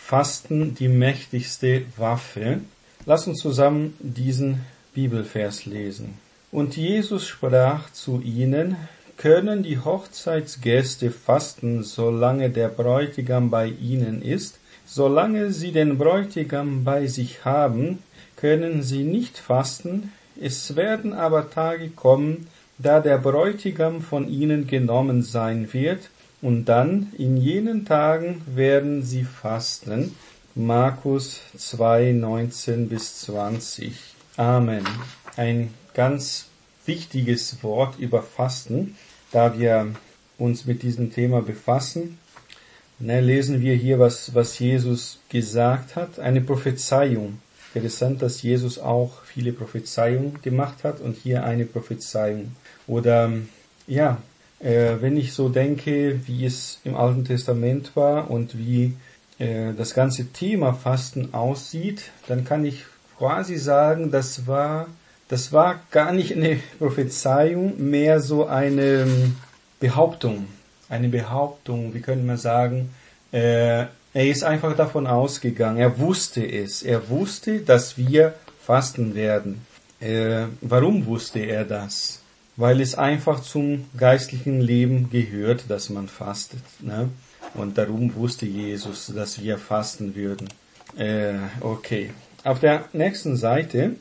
Fasten die mächtigste Waffe. Lass uns zusammen diesen Bibelvers lesen. Und Jesus sprach zu ihnen: Können die Hochzeitsgäste fasten, solange der Bräutigam bei ihnen ist? Solange sie den Bräutigam bei sich haben, können sie nicht fasten. Es werden aber Tage kommen, da der Bräutigam von ihnen genommen sein wird, und dann in jenen Tagen werden sie fasten. Markus 2, 19-20. Amen. Ein ganz wichtiges Wort über Fasten, da wir uns mit diesem Thema befassen. Lesen wir hier, was Jesus gesagt hat, eine Prophezeiung. Interessant, dass Jesus auch viele Prophezeiungen gemacht hat und hier eine Prophezeiung. Oder wenn ich so denke, wie es im Alten Testament war und wie das ganze Thema Fasten aussieht, dann kann ich quasi sagen, das war gar nicht eine Prophezeiung, mehr so eine Behauptung. Eine Behauptung, wie könnte man sagen, er ist einfach davon ausgegangen, er wusste, dass wir fasten werden. Warum wusste er das? Weil es einfach zum geistlichen Leben gehört, dass man fastet. Ne? Und darum wusste Jesus, dass wir fasten würden. Okay. Auf der nächsten Seite,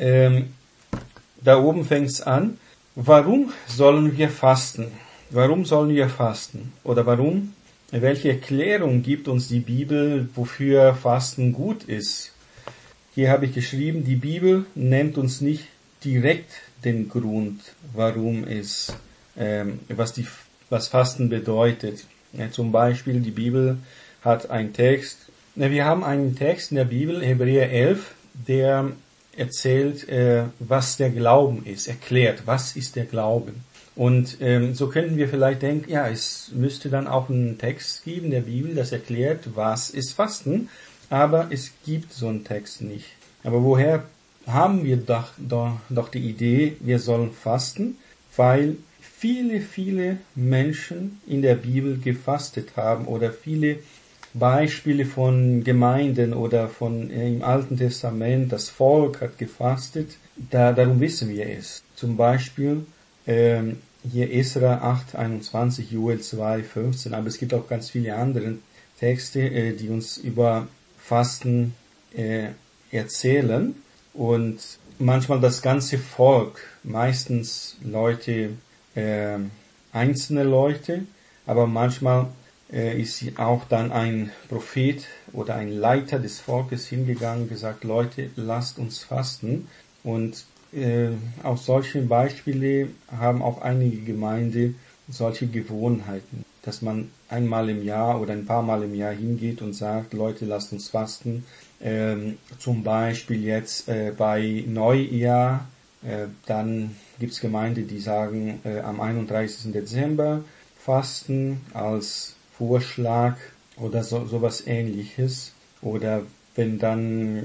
da oben fängt es an. Warum sollen wir fasten? Warum sollen wir fasten? Oder welche Erklärung gibt uns die Bibel, wofür Fasten gut ist? Hier habe ich geschrieben, die Bibel nennt uns nicht direkt den Grund, warum was Fasten bedeutet. Ja, zum Beispiel, die Bibel hat einen Text. Wir haben einen Text in der Bibel, Hebräer 11, der erzählt, was der Glauben ist, erklärt, was ist der Glauben. Und so könnten wir vielleicht denken, ja, es müsste dann auch einen Text geben der Bibel, das erklärt, was ist Fasten, aber es gibt so einen Text nicht. Aber woher haben wir doch die Idee, wir sollen fasten? Weil viele Menschen in der Bibel gefastet haben oder viele Beispiele von Gemeinden oder im Alten Testament, das Volk hat gefastet, darum wissen wir es. Zum Beispiel hier Esra 8,21, Joel 2,15, aber es gibt auch ganz viele andere Texte, die uns über Fasten erzählen. Und manchmal das ganze Volk, meistens Leute, einzelne Leute, aber manchmal ist auch dann ein Prophet oder ein Leiter des Volkes hingegangen und gesagt, Leute, lasst uns fasten. Und aus solchen Beispielen haben auch einige Gemeinden solche Gewohnheiten, dass man einmal im Jahr oder ein paar Mal im Jahr hingeht und sagt, Leute, lasst uns fasten. Zum Beispiel jetzt bei Neujahr, dann gibt's Gemeinden, die sagen am 31. Dezember fasten als Vorschlag oder sowas Ähnliches. Oder wenn dann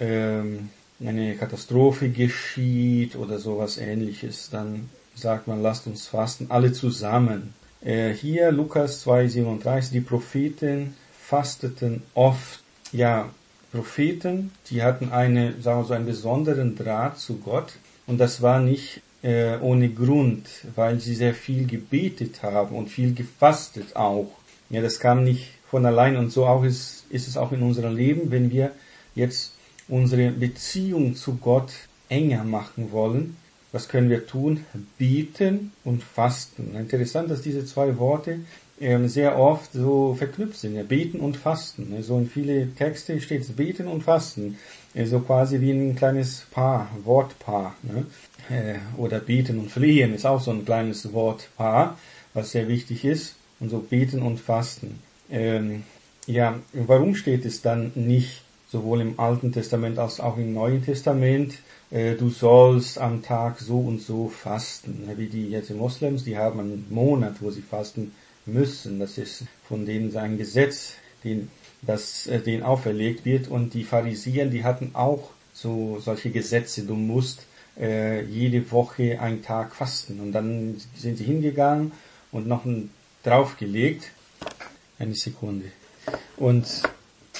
eine Katastrophe geschieht oder sowas Ähnliches, dann sagt man, lasst uns fasten, alle zusammen. Hier Lukas 2,37, die Propheten fasteten oft. Ja, Propheten, die hatten einen besonderen Draht zu Gott, und das war nicht ohne Grund, weil sie sehr viel gebetet haben und viel gefastet auch. Ja, das kam nicht von allein, und so auch ist es auch in unserem Leben, wenn wir jetzt unsere Beziehung zu Gott enger machen wollen. Was können wir tun? Beten und fasten. Interessant, dass diese zwei Worte sehr oft so verknüpft sind. Ja, beten und fasten. So in viele Texte steht es beten und fasten. So quasi wie ein kleines Paar, Wortpaar. Ne? Oder beten und flehen ist auch so ein kleines Wortpaar, was sehr wichtig ist. Und so beten und fasten. Warum steht es dann nicht sowohl im Alten Testament als auch im Neuen Testament, du sollst am Tag so und so fasten? Wie die jetzt Moslems, die haben einen Monat, wo sie fasten müssen. Das ist von denen ein Gesetz, denen auferlegt wird. Und die Pharisäer, die hatten auch solche Gesetze. Du musst jede Woche einen Tag fasten. Und dann sind sie hingegangen und noch draufgelegt. Eine Sekunde. Und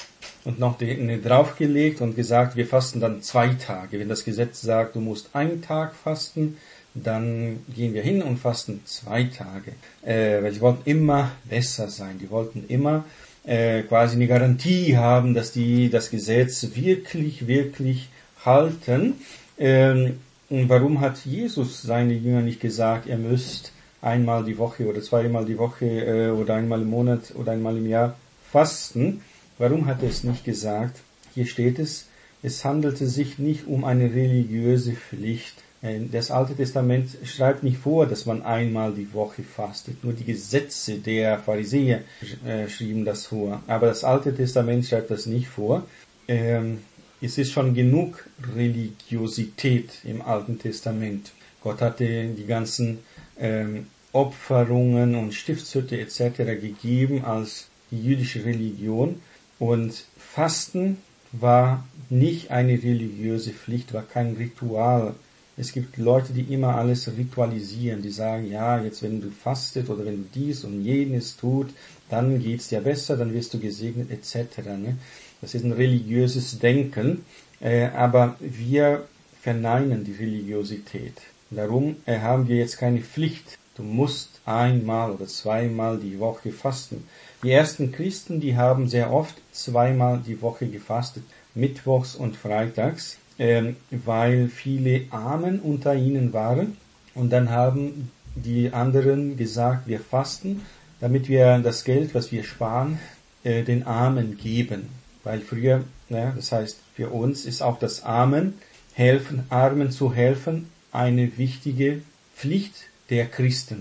und noch draufgelegt und gesagt, wir fasten dann 2 Tage. Wenn das Gesetz sagt, du musst 1 Tag fasten, dann gehen wir hin und fasten 2 Tage. Weil die wollten immer besser sein. Die wollten immer quasi eine Garantie haben, dass die das Gesetz wirklich halten. Und warum hat Jesus seine Jünger nicht gesagt, ihr müsst einmal die Woche oder 2-mal die Woche oder einmal im Monat oder einmal im Jahr fasten? Warum hat er es nicht gesagt? Hier steht es handelte sich nicht um eine religiöse Pflicht. Das Alte Testament schreibt nicht vor, dass man einmal die Woche fastet. Nur die Gesetze der Pharisäer schrieben das vor. Aber das Alte Testament schreibt das nicht vor. Es ist schon genug Religiosität im Alten Testament. Gott hatte die ganzen Opferungen und Stiftshütte etc. gegeben als die jüdische Religion. Und Fasten war nicht eine religiöse Pflicht, war kein Ritual. Es gibt Leute, die immer alles ritualisieren, die sagen, ja, jetzt wenn du fastet oder wenn du dies und jenes tut, dann geht's dir besser, dann wirst du gesegnet etc. Ne? Das ist ein religiöses Denken, aber wir verneinen die Religiosität. Darum haben wir jetzt keine Pflicht. Du musst 1-mal oder 2-mal die Woche fasten. Die ersten Christen, die haben sehr oft 2-mal die Woche gefastet, mittwochs und freitags, weil viele Armen unter ihnen waren. Und dann haben die anderen gesagt, wir fasten, damit wir das Geld, was wir sparen, den Armen geben. Weil früher, das heißt, für uns ist auch das Armen zu helfen, eine wichtige Pflicht der Christen.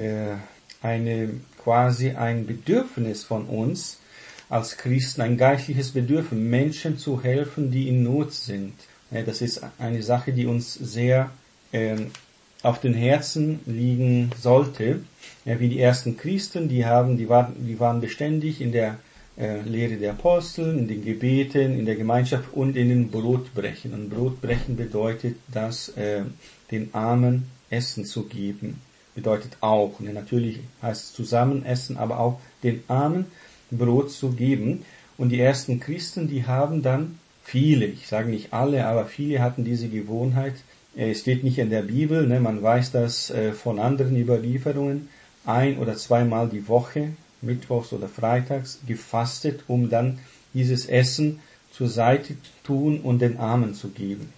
Quasi ein Bedürfnis von uns als Christen, ein geistliches Bedürfnis, Menschen zu helfen, die in Not sind. Das ist eine Sache, die uns sehr auf den Herzen liegen sollte. Wie die ersten Christen, die waren beständig in der Lehre der Apostel, in den Gebeten, in der Gemeinschaft und in den Brotbrechen. Und Brotbrechen bedeutet, den Armen Essen zu geben. Bedeutet auch, und natürlich heißt es zusammen essen, aber auch den Armen Brot zu geben. Und die ersten Christen, die haben dann viele, ich sage nicht alle, aber viele hatten diese Gewohnheit. Es steht nicht in der Bibel, man weiß das von anderen Überlieferungen, 1- oder 2-mal die Woche, mittwochs oder freitags, gefastet, um dann dieses Essen zur Seite tun und den Armen zu geben.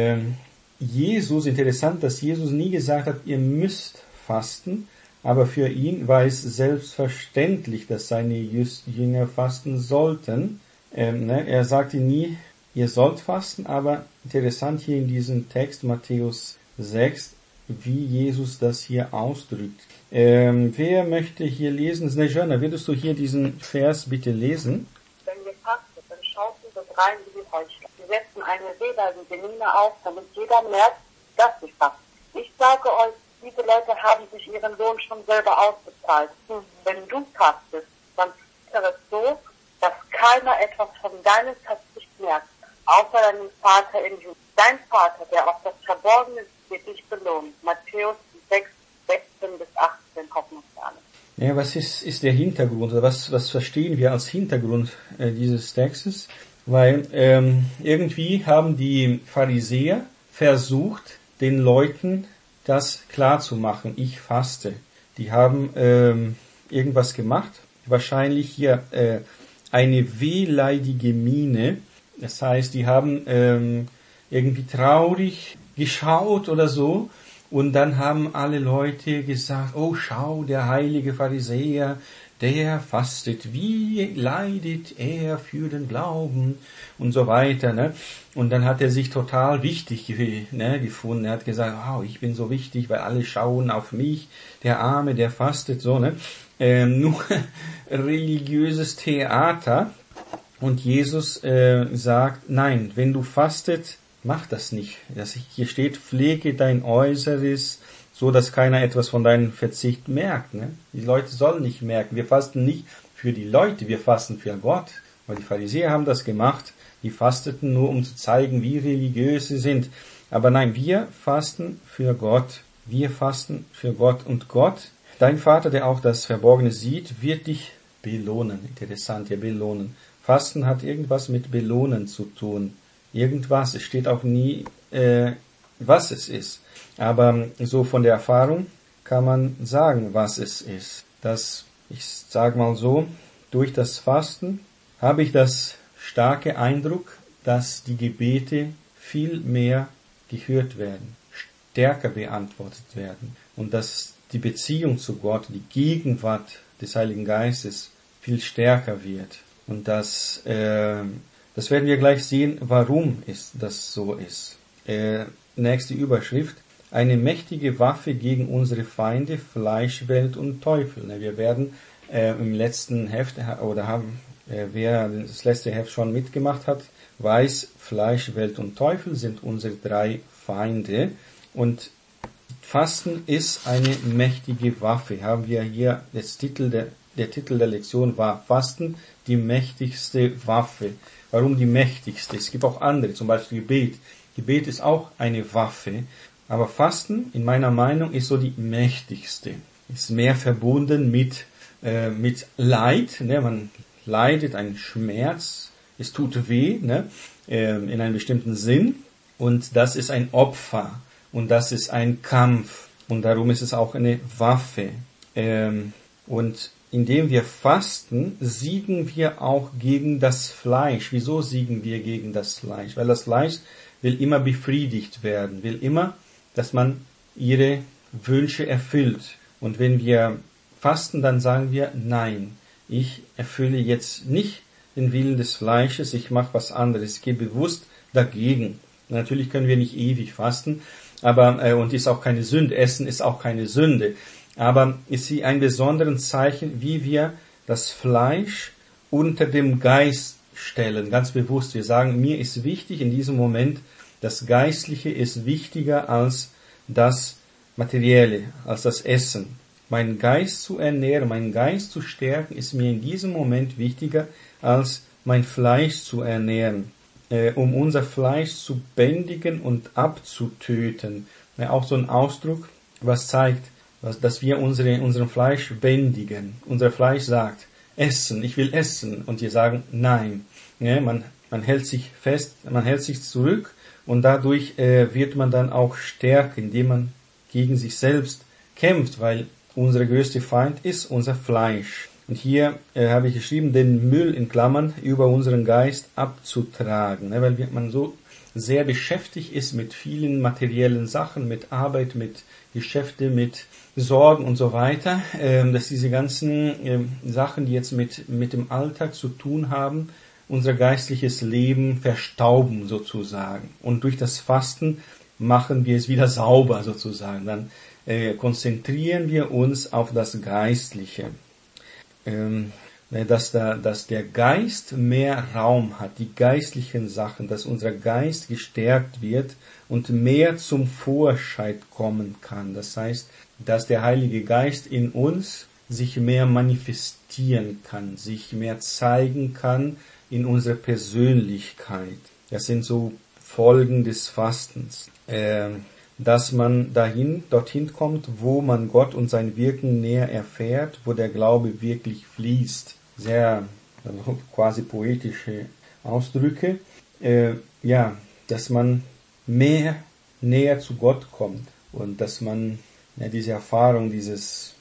Interessant, dass Jesus nie gesagt hat, ihr müsst fasten, aber für ihn war es selbstverständlich, dass seine Jünger fasten sollten. Er sagte nie, ihr sollt fasten, aber interessant hier in diesem Text, Matthäus 6, wie Jesus das hier ausdrückt. Wer möchte hier lesen? Snejana, würdest du hier diesen Vers bitte lesen? Wenn wir fasten, dann schaut uns das rein wie die Heuchler. Wir setzen eine seelenlose Miene auf, damit jeder merkt, dass sie fasten. Ich sage euch, diese Leute haben sich ihren Lohn schon selber ausbezahlt. Wenn du fastest, dann ist es so, dass keiner etwas von deinem Verzicht merkt, außer deinem Vater im Himmel. Dein Vater, der auf das Verborgene wird dich belohnen. Matthäus 6, 16 bis 18, Hoffnungssterne. Ja, was ist der Hintergrund, oder was verstehen wir als Hintergrund dieses Textes? Weil irgendwie haben die Pharisäer versucht, den Leuten das klar zu machen. Ich faste. Die haben irgendwas gemacht. Wahrscheinlich hier eine wehleidige Miene. Das heißt, die haben irgendwie traurig geschaut oder so. Und dann haben alle Leute gesagt, oh schau, der heilige Pharisäer, der fastet, wie leidet er für den Glauben und so weiter. Ne? Und dann hat er sich total wichtig gefunden. Er hat gesagt, wow, ich bin so wichtig, weil alle schauen auf mich, der Arme, der fastet, so. Ne? Nur religiöses Theater. Und Jesus sagt, nein, wenn du fastet, mach das nicht. Hier steht, pflege dein Äußeres, so dass keiner etwas von deinem Verzicht merkt. Ne? Die Leute sollen nicht merken. Wir fasten nicht für die Leute, wir fasten für Gott. Weil die Pharisäer haben das gemacht. Die fasteten nur, um zu zeigen, wie religiös sie sind. Aber nein, wir fasten für Gott. Wir fasten für Gott. Und Gott, dein Vater, der auch das Verborgene sieht, wird dich belohnen. Interessant, ja, belohnen. Fasten hat irgendwas mit Belohnen zu tun. Irgendwas. Es steht auch nie, was es ist. Aber so von der Erfahrung kann man sagen, was es ist. Ich sage mal so, durch das Fasten habe ich das starke Eindruck, dass die Gebete viel mehr gehört werden, stärker beantwortet werden und dass die Beziehung zu Gott, die Gegenwart des Heiligen Geistes viel stärker wird. Und das werden wir gleich sehen, warum das so ist. Nächste Überschrift. Eine mächtige Waffe gegen unsere Feinde, Fleisch, Welt und Teufel. Wir werden im letzten Heft, wer das letzte Heft schon mitgemacht hat, weiß, Fleisch, Welt und Teufel sind unsere 3 Feinde. Und Fasten ist eine mächtige Waffe. Haben wir hier der Titel der Lektion war Fasten, die mächtigste Waffe. Warum die mächtigste? Es gibt auch andere, zum Beispiel Gebet. Gebet ist auch eine Waffe. Aber Fasten, in meiner Meinung, ist so die mächtigste. Ist mehr verbunden mit Leid. Ne? Man leidet einen Schmerz. Es tut weh, ne? In einem bestimmten Sinn. Und das ist ein Opfer. Und das ist ein Kampf. Und darum ist es auch eine Waffe. Und indem wir fasten, siegen wir auch gegen das Fleisch. Wieso siegen wir gegen das Fleisch? Weil das Fleisch will immer befriedigt werden, will immer, dass man ihre Wünsche erfüllt. Und wenn wir fasten, dann sagen wir, nein, ich erfülle jetzt nicht den Willen des Fleisches, ich mache was anderes, ich gehe bewusst dagegen. Natürlich können wir nicht ewig fasten, aber und ist auch keine Sünde, Essen ist auch keine Sünde. Aber ist sie ein besonderes Zeichen, wie wir das Fleisch unter dem Geist stellen, ganz bewusst. Wir sagen, mir ist wichtig in diesem Moment, das Geistliche ist wichtiger als das Materielle, als das Essen. Meinen Geist zu ernähren, meinen Geist zu stärken, ist mir in diesem Moment wichtiger, als mein Fleisch zu ernähren, um unser Fleisch zu bändigen und abzutöten. Auch so ein Ausdruck, was zeigt, dass wir unseren Fleisch bändigen. Unser Fleisch sagt, essen, ich will essen. Und wir sagen, nein. Man hält sich fest, man hält sich zurück und dadurch wird man dann auch stärker, indem man gegen sich selbst kämpft, weil unser größter Feind ist unser Fleisch. Und hier habe ich geschrieben, den Müll in Klammern über unseren Geist abzutragen, weil man so sehr beschäftigt ist mit vielen materiellen Sachen, mit Arbeit, mit Geschäfte, mit Sorgen und so weiter, dass diese ganzen Sachen, die jetzt mit dem Alltag zu tun haben, unser geistliches Leben verstauben sozusagen. Und durch das Fasten machen wir es wieder sauber sozusagen. Dann konzentrieren wir uns auf das Geistliche. Dass der Geist mehr Raum hat, die geistlichen Sachen, dass unser Geist gestärkt wird und mehr zum Vorschein kommen kann. Das heißt, dass der Heilige Geist in uns sich mehr manifestieren kann, sich mehr zeigen kann in unserer Persönlichkeit. Das sind so Folgen des Fastens. Dass man dorthin kommt, wo man Gott und sein Wirken näher erfährt, wo der Glaube wirklich fließt. Sehr quasi poetische Ausdrücke. Dass man näher zu Gott kommt und dass man diese Erfahrung, dieses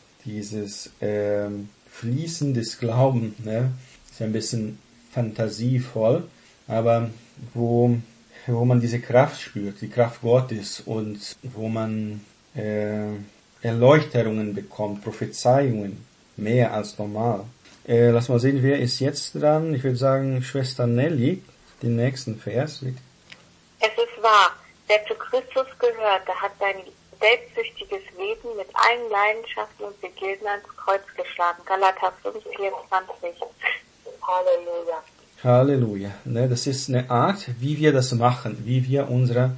Fließen des Glaubens, ist ein bisschen fantasievoll, aber wo man diese Kraft spürt, die Kraft Gottes und wo man Erleuchterungen bekommt, Prophezeiungen, mehr als normal. Lass mal sehen, wer ist jetzt dran? Ich würde sagen, Schwester Nelly, den nächsten Vers. Es ist wahr, der zu Christus gehörte, hat sein selbstsüchtiges Wesen mit allen Leidenschaften und Begierden ans Kreuz geschlagen. Galater 5,24. Halleluja. Halleluja. Das ist eine Art, wie wir das machen, wie wir unser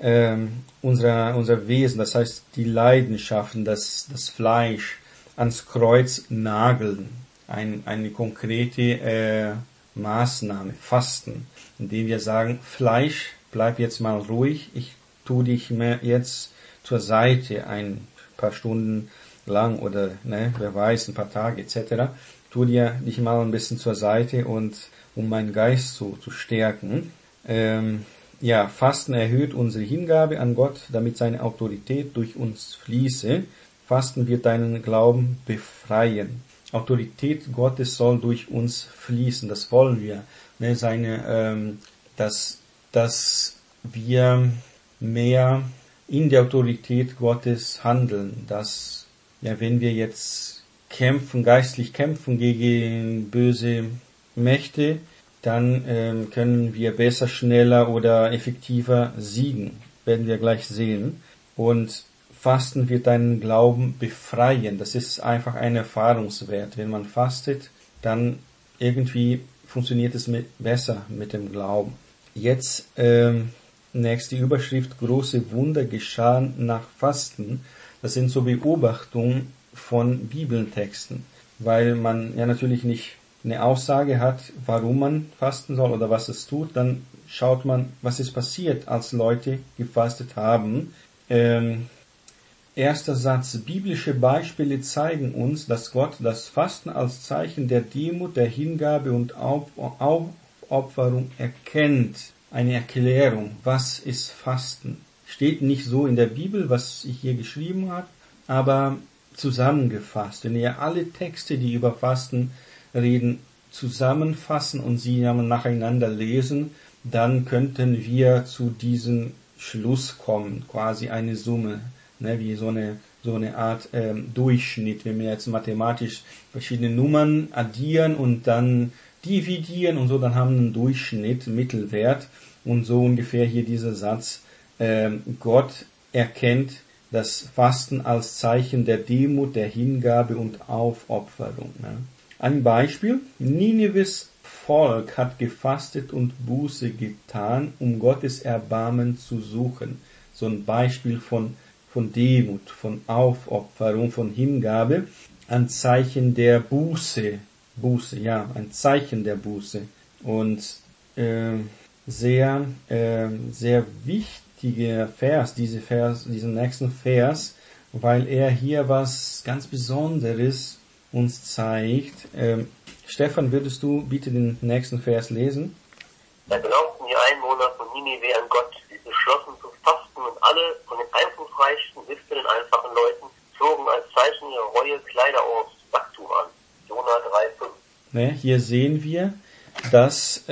Wesen, das heißt die Leidenschaften, das Fleisch ans Kreuz nageln. Eine konkrete Maßnahme, Fasten, indem wir sagen, Fleisch, bleib jetzt mal ruhig, ich tue dich mir jetzt zur Seite ein paar Stunden lang oder wer weiß, ein paar Tage etc. tu dir dich mal ein bisschen zur Seite und um meinen Geist zu stärken. Fasten erhöht unsere Hingabe an Gott, damit seine Autorität durch uns fließe. Fasten wird deinen Glauben befreien. Autorität Gottes soll durch uns fließen, das wollen wir. Ne, dass wir mehr in der Autorität Gottes handeln, dass, wenn wir jetzt geistlich kämpfen gegen böse Mächte, dann können wir besser, schneller oder effektiver siegen. Werden wir gleich sehen. Und Fasten wird deinen Glauben befreien. Das ist einfach ein Erfahrungswert. Wenn man fastet, dann irgendwie funktioniert es besser mit dem Glauben. Jetzt nächste Überschrift: Große Wunder geschahen nach Fasten. Das sind so Beobachtungen von Bibeltexten, weil man ja natürlich nicht eine Aussage hat, warum man fasten soll oder was es tut. Dann schaut man, was ist passiert, als Leute gefastet haben. Erster Satz: Biblische Beispiele zeigen uns, dass Gott das Fasten als Zeichen der Demut, der Hingabe und Aufopferung erkennt. Eine Erklärung, was ist Fasten? Steht nicht so in der Bibel, was ich hier geschrieben habe, aber zusammengefasst. Wenn ihr alle Texte, die über Fasten reden, zusammenfassen und sie nacheinander lesen, dann könnten wir zu diesem Schluss kommen, quasi eine Summe, wie so eine Art Durchschnitt. Wenn wir jetzt mathematisch verschiedene Nummern addieren und dann dividieren und so, dann haben wir einen Durchschnitt, Mittelwert, und so ungefähr hier dieser Satz: Gott erkennt das Fasten als Zeichen der Demut, der Hingabe und Aufopferung. Ein Beispiel: Ninives Volk hat gefastet und Buße getan, um Gottes Erbarmen zu suchen. So ein Beispiel von Demut, von Aufopferung, von Hingabe, ein Zeichen der Buße, ein Zeichen der Buße. Und sehr wichtiger Vers, diesen nächsten Vers, weil er hier was ganz Besonderes uns zeigt. Stefan, würdest du bitte den nächsten Vers lesen? Da glaubten die Einwohner von Ninive an Gott, sie beschlossen zu fasten, und alle von den einflussreichsten bis zu den einfachen Leuten zogen als Zeichen ihrer Reue Kleider aus Wachstum an. Jona 3,5. Hier sehen wir, dass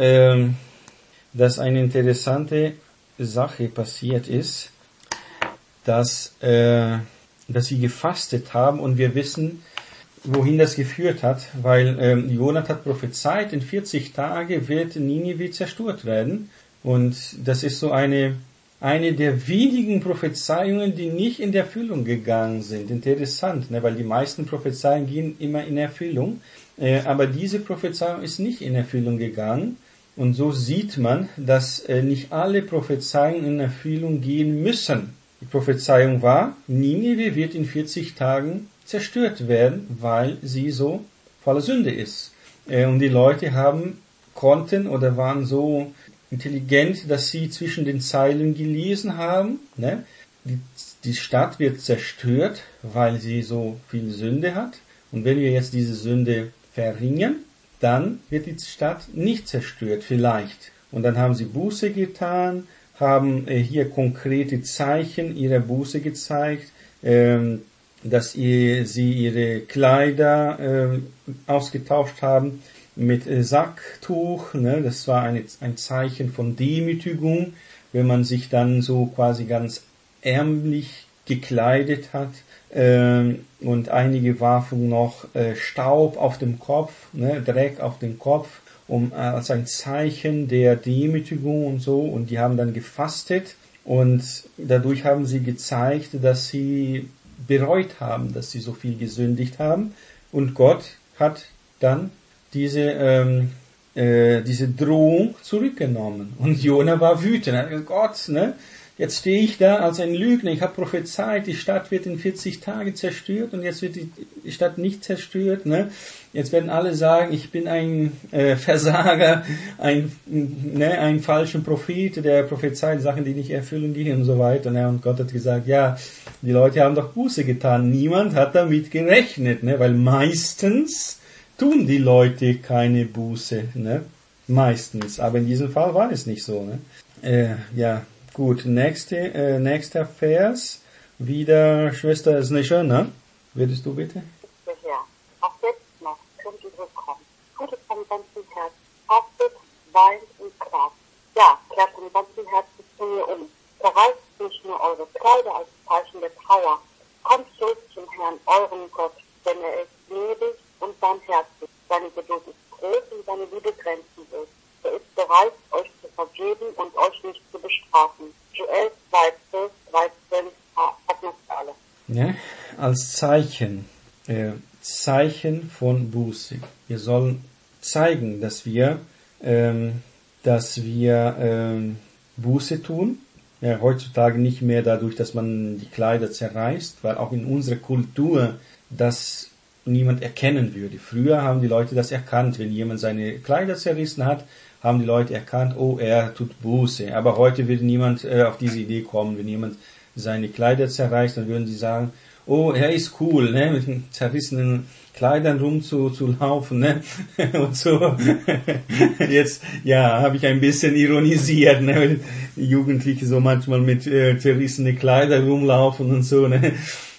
eine interessante Sache passiert ist, dass sie gefastet haben, und wir wissen, wohin das geführt hat, weil Jona hat prophezeit, in 40 Tagen wird Ninive zerstört werden, und das ist so eine der wenigen Prophezeiungen, die nicht in Erfüllung gegangen sind. Interessant, weil die meisten Prophezeiungen gehen immer in Erfüllung, aber diese Prophezeiung ist nicht in Erfüllung gegangen. Und so sieht man, dass nicht alle Prophezeiungen in Erfüllung gehen müssen. Die Prophezeiung war, Ninive wird in 40 Tagen zerstört werden, weil sie so voller Sünde ist. Und die Leute waren so intelligent, dass sie zwischen den Zeilen gelesen haben, die Stadt wird zerstört, weil sie so viel Sünde hat. Und wenn wir jetzt diese Sünde verringern, dann wird die Stadt nicht zerstört, vielleicht. Und dann haben sie Buße getan, haben hier konkrete Zeichen ihrer Buße gezeigt, dass sie ihre Kleider ausgetauscht haben mit Sacktuch. Das war ein Zeichen von Demütigung, wenn man sich dann so quasi ganz ärmlich gekleidet hat. Und einige warfen noch Staub auf dem Kopf, Dreck auf den Kopf, als ein Zeichen der Demütigung und so. Und die haben dann gefastet, und dadurch haben sie gezeigt, dass sie bereut haben, dass sie so viel gesündigt haben. Und Gott hat dann diese Drohung zurückgenommen. Und Jona war wütend. Er hat gesagt, Gott, jetzt stehe ich da als ein Lügner. Ich habe prophezeit, die Stadt wird in 40 Tagen zerstört, und jetzt wird die Stadt nicht zerstört. Jetzt werden alle sagen, ich bin ein Versager, ein falscher Prophet, der prophezeit Sachen, die nicht erfüllen gehen und so weiter. Und Gott hat gesagt, ja, die Leute haben doch Buße getan. Niemand hat damit gerechnet, weil meistens tun die Leute keine Buße, ne? Meistens. Aber in diesem Fall war es nicht so, ne? Ja, gut. Nächster Vers. Wieder Schwester Snesha, ne? Würdest du bitte? Der Herr, auch jetzt noch könnt ihr willkommen. Tut es vom ganzen Herzen, fastet, weint und klagt. Ja, kehrt vom ganzen Herzen zu mir um. Zerreißt nicht nur eure Kleider als Zeichen der Trauer. Kommt zurück zum Herrn, euren Gott, denn er ist gnädig und barmherzig. Seine Geduld ist groß und seine Liebe grenzenlos. Er ist bereit, euch zu vergeben und euch nicht zu bestrafen. Joel 2, 13, hat noch für alle. Ja, als Zeichen von Buße. Wir sollen zeigen, dass wir Buße tun. Ja, heutzutage nicht mehr dadurch, dass man die Kleider zerreißt, weil auch in unserer Kultur das niemand erkennen würde. Früher haben die Leute das erkannt. Wenn jemand seine Kleider zerrissen hat, haben die Leute erkannt, oh, er tut Buße. Aber heute würde niemand auf diese Idee kommen. Wenn jemand seine Kleider zerreißt, dann würden sie sagen, oh, er ist cool, ne, mit den zerrissenen Kleidern rumzulaufen, ne, und so. Jetzt, ja, habe ich ein bisschen ironisiert, ne, weil die Jugendliche so manchmal mit zerrissene Kleider rumlaufen und so, ne.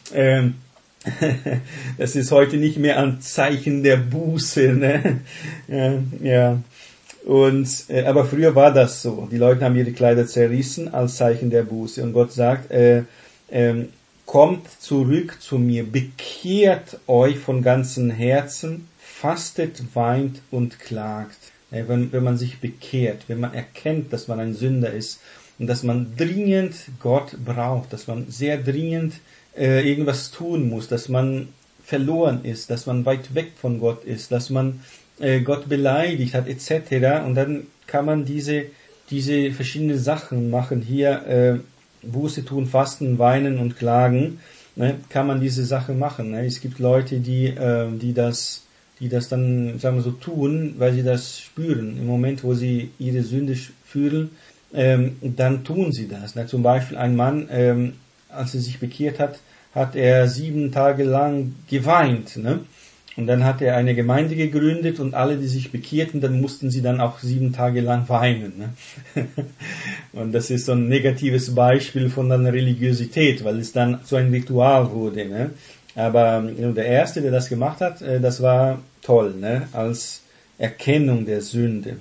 Das ist heute nicht mehr ein Zeichen der Buße, ne, ja. Und aber früher war das so. Die Leute haben ihre Kleider zerrissen als Zeichen der Buße. Und Gott sagt, kommt zurück zu mir, bekehrt euch von ganzem Herzen, fastet, weint und klagt. Wenn man sich bekehrt, wenn man erkennt, dass man ein Sünder ist und dass man dringend Gott braucht, dass man sehr dringend irgendwas tun muss, dass man verloren ist, dass man weit weg von Gott ist, dass man Gott beleidigt hat, etc. Und dann kann man diese verschiedenen Sachen machen. Hier Buße tun, fasten, weinen und klagen. Ne, kann man diese Sachen machen. Ne? Es gibt Leute, die das dann, sagen wir so, tun, weil sie das spüren. Im Moment, wo sie ihre Sünde fühlen, dann tun sie das. Ne? Zum Beispiel ein Mann, als er sich bekehrt hat, hat er 7 Tage lang geweint. Ne? Und dann hat er eine Gemeinde gegründet und alle, die sich bekehrten, dann mussten sie dann auch 7 Tage lang weinen. Ne? Und das ist so ein negatives Beispiel von einer Religiosität, weil es dann so ein Ritual wurde. Ne? Aber der Erste, der das gemacht hat, das war toll, ne? Als Erkennung der Sünde.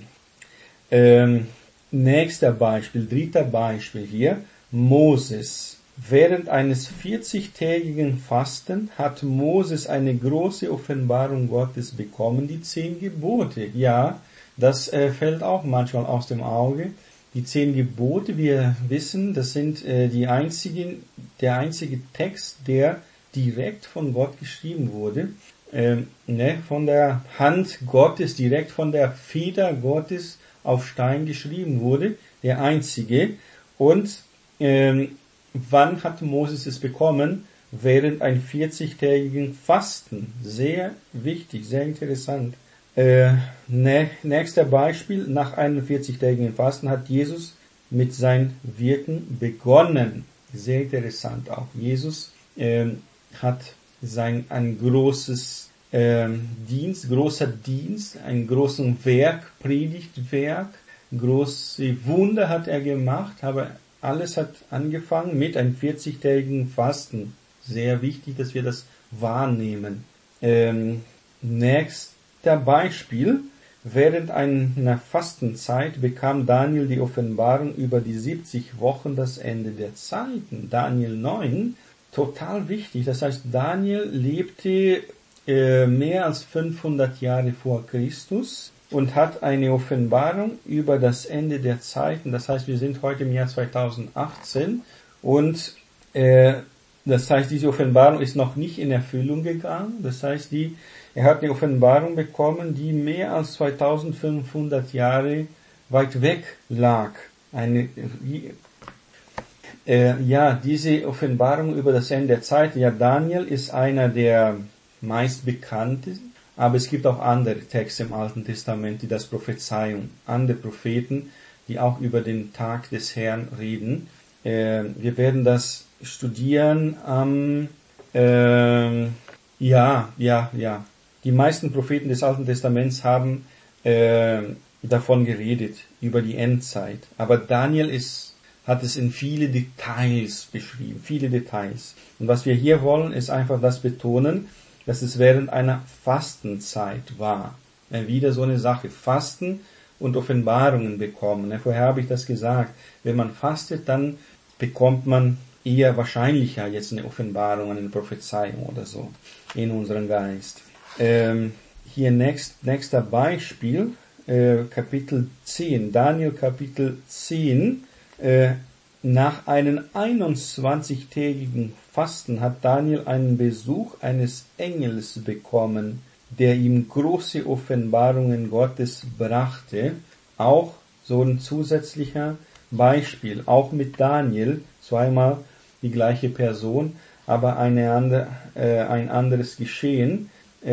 Nächster Beispiel, 3. Beispiel hier, Moses. Während eines 40-tägigen Fasten hat Moses eine große Offenbarung Gottes bekommen, die 10 Gebote. Ja, das fällt auch manchmal aus dem Auge. Die 10 Gebote, wir wissen, das sind der einzige Text, der direkt von Gott geschrieben wurde, von der Hand Gottes, direkt von der Feder Gottes auf Stein geschrieben wurde, der einzige. Und wann hat Moses es bekommen? Während ein 40-tägigen Fasten. Sehr wichtig, sehr interessant. Nächster Beispiel. Nach einem 40-tägigen Fasten hat Jesus mit seinem Wirken begonnen. Sehr interessant auch. Jesus hat ein großer Dienst, einen großen Werk, Predigtwerk, große Wunder hat er gemacht, aber alles hat angefangen mit einem 40-tägigen Fasten. Sehr wichtig, dass wir das wahrnehmen. Nächster Beispiel. Während einer Fastenzeit bekam Daniel die Offenbarung über die 70 Wochen, das Ende der Zeiten. Daniel 9, total wichtig. Das heißt, Daniel lebte mehr als 500 Jahre vor Christus und hat eine Offenbarung über das Ende der Zeiten. Das heißt, wir sind heute im Jahr 2018 und das heißt, diese Offenbarung ist noch nicht in Erfüllung gegangen. Das heißt, er hat eine Offenbarung bekommen, die mehr als 2500 Jahre weit weg lag. Diese Offenbarung über das Ende der Zeit, ja, Daniel ist einer der meistbekannten, aber es gibt auch andere Texte im Alten Testament, die das prophezeien, andere Propheten, die auch über den Tag des Herrn reden. Wir werden das studieren am Die meisten Propheten des Alten Testaments haben davon geredet, über die Endzeit. Aber Daniel hat es in viele Details beschrieben, viele Details. Und was wir hier wollen, ist einfach das betonen, dass es während einer Fastenzeit war. Wieder so eine Sache, Fasten und Offenbarungen bekommen. Vorher habe ich das gesagt. Wenn man fastet, dann bekommt man eher wahrscheinlicher jetzt eine Offenbarung, eine Prophezeiung oder so in unseren Geist. Hier nächster Beispiel, Kapitel 10, Daniel Kapitel 10. Nach einem 21-tägigen Fasten hat Daniel einen Besuch eines Engels bekommen, der ihm große Offenbarungen Gottes brachte. Auch so ein zusätzlicher Beispiel, auch mit Daniel, zweimal die gleiche Person, aber ein anderes Geschehen.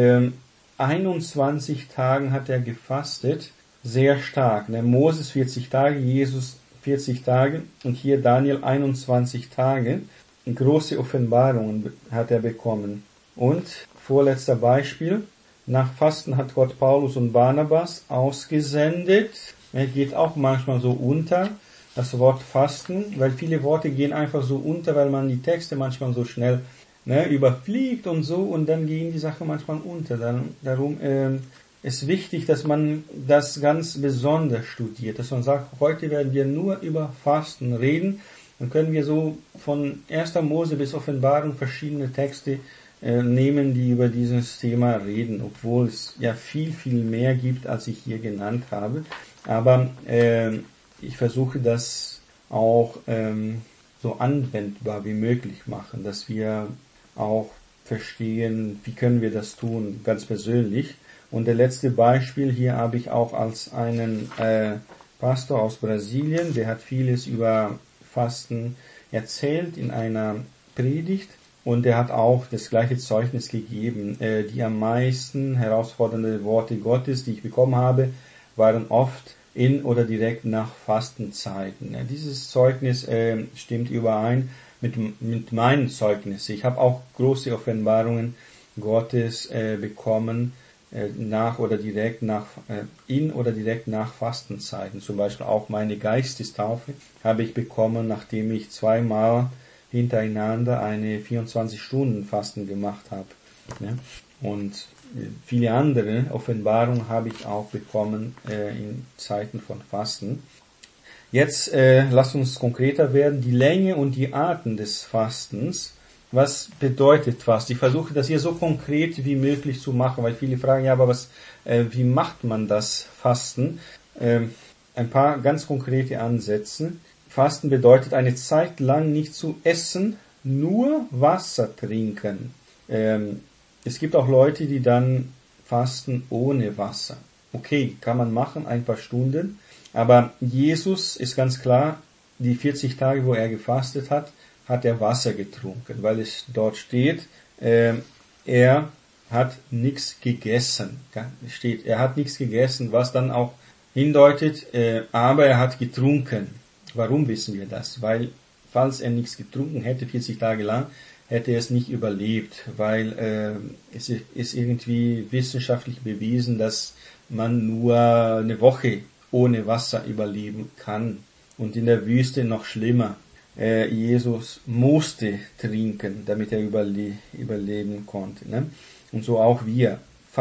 21 Tagen hat er gefastet, sehr stark. Moses 40 Tage, Jesus 40 Tage und hier Daniel 21 Tage. Große Offenbarungen hat er bekommen. Und vorletzter Beispiel, nach Fasten hat Gott Paulus und Barnabas ausgesendet. Er geht auch manchmal so unter, das Wort Fasten, weil viele Worte gehen einfach so unter, weil man die Texte manchmal so schnell überfliegt und so, und dann gehen die Sachen manchmal unter. Darum ist wichtig, dass man das ganz besonders studiert, dass man sagt, heute werden wir nur über Fasten reden. Dann können wir so von 1. Mose bis Offenbarung verschiedene Texte nehmen, die über dieses Thema reden, obwohl es ja viel, viel mehr gibt, als ich hier genannt habe. Aber ich versuche das auch so anwendbar wie möglich machen, dass wir auch verstehen, wie können wir das tun, ganz persönlich. Und der letzte Beispiel hier habe ich auch als einen Pastor aus Brasilien, der hat vieles über Fasten erzählt in einer Predigt, und der hat auch das gleiche Zeugnis gegeben. Die am meisten herausfordernde Worte Gottes, die ich bekommen habe, waren oft in oder direkt nach Fastenzeiten. Dieses Zeugnis stimmt überein mit meinem Zeugnis. Ich habe auch große Offenbarungen Gottes bekommen, nach oder direkt nach in oder direkt nach Fastenzeiten. Zum Beispiel auch meine Geistestaufe habe ich bekommen, nachdem ich zweimal hintereinander eine 24-Stunden-Fasten gemacht habe. Und viele andere Offenbarungen habe ich auch bekommen in Zeiten von Fasten. Jetzt lasst uns konkreter werden. Die Länge und die Arten des Fastens. Was bedeutet Fasten? Ich versuche das hier so konkret wie möglich zu machen, weil viele fragen, ja, aber wie macht man das Fasten? Ein paar ganz konkrete Ansätze. Fasten bedeutet eine Zeit lang nicht zu essen, nur Wasser trinken. Es gibt auch Leute, die dann fasten ohne Wasser. Okay, kann man machen, ein paar Stunden. Aber Jesus ist ganz klar, die 40 Tage, wo er gefastet hat, hat er Wasser getrunken, weil es dort steht, er hat nichts gegessen. Er hat nichts gegessen, was dann auch hindeutet, aber er hat getrunken. Warum wissen wir das? Weil, falls er nichts getrunken hätte, 40 Tage lang, hätte er es nicht überlebt, weil es ist irgendwie wissenschaftlich bewiesen, dass man nur eine Woche ohne Wasser überleben kann. Und in der Wüste noch schlimmer. Jesus musste trinken, damit er überleben konnte. Und so auch wir.